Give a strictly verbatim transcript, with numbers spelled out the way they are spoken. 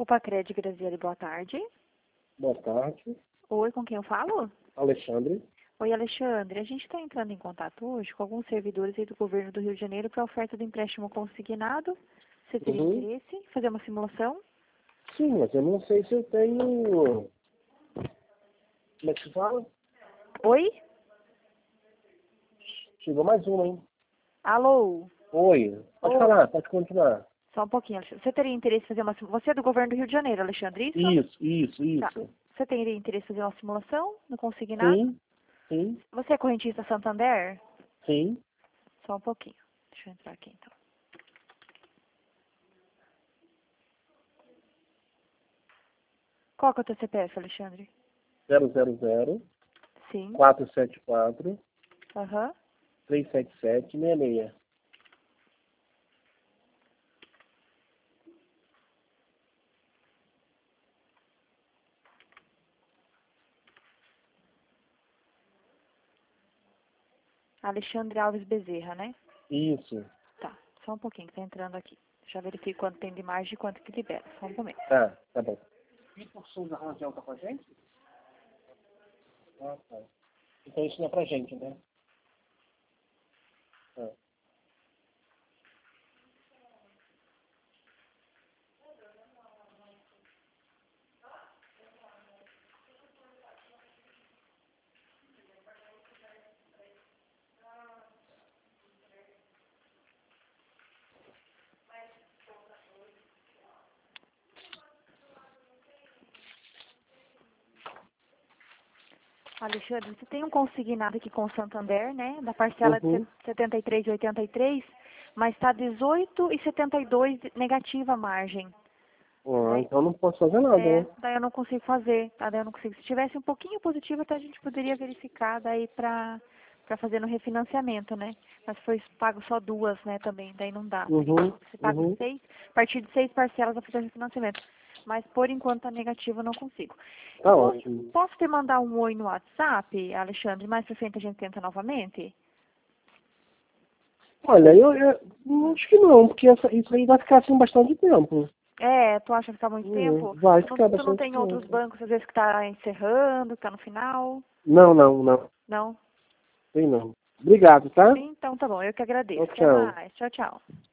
Opa, Cred Graziele, boa tarde. Boa tarde. Oi, com quem eu falo? Alexandre. Oi, Alexandre. A gente está entrando em contato hoje com alguns servidores aí do governo do Rio de Janeiro para a oferta do empréstimo consignado. Você teria Uhum. interesse em fazer uma simulação? Sim, mas eu não sei se eu tenho... Como é que se fala? Oi? Chegou mais uma, hein? Alô? Oi. Pode Oi. falar, pode continuar. Só um pouquinho, Alexandre. Você teria interesse em fazer uma simulação? Você é do governo do Rio de Janeiro, Alexandre, isso? Isso, isso, Tá. isso. Você teria interesse em fazer uma simulação no consignado? Sim, sim, Você é correntista Santander? sim. Só um pouquinho. Deixa eu entrar aqui, então. Qual que é o teu C P F, Alexandre? zero zero zero, Sim. quatro sete quatro, Aham. três sete sete, seis seis. Alexandre Alves Bezerra, né? Isso. Tá. Só um pouquinho que tá entrando aqui. Já verifico quanto tem de margem e quanto que libera. Só um momento. Tá, tá bom. Vitor Souza Rangel tá com a gente? Ah, tá. Então isso não é pra gente, né? Ah. Alexandre, você tem um consignado aqui com o Santander, né? Da parcela Uhum. de setenta e três e oitenta e três, mas está dezoito e setenta e dois negativa a margem. Ah, Daí, então não posso fazer nada, é, né? daí eu não consigo fazer, tá? Daí eu não consigo. Se tivesse um pouquinho positivo, até a gente poderia verificar daí pra, pra fazer no refinanciamento, né? Mas foi pago só duas, né, também, daí não dá. Uhum, Você paga uhum. seis, a partir de seis parcelas eu fazer o refinanciamento. Mas por enquanto tá negativo, eu não consigo. Tá Eu posso, ótimo. posso te mandar um oi no WhatsApp, Alexandre? Mais pra frente a gente tenta novamente? Olha, eu, eu eu acho que não, porque essa, isso aí vai ficar assim bastante tempo. É, tu acha que tá muito Hum, tempo? vai Tu não, ficar tu não bastante tem outros tempo. bancos, às vezes, que tá encerrando, que tá no final? Não, não, não. Não? Tem não. Obrigado, tá? Então tá bom, eu que Tchau, agradeço. Até tchau. mais. Tchau, tchau.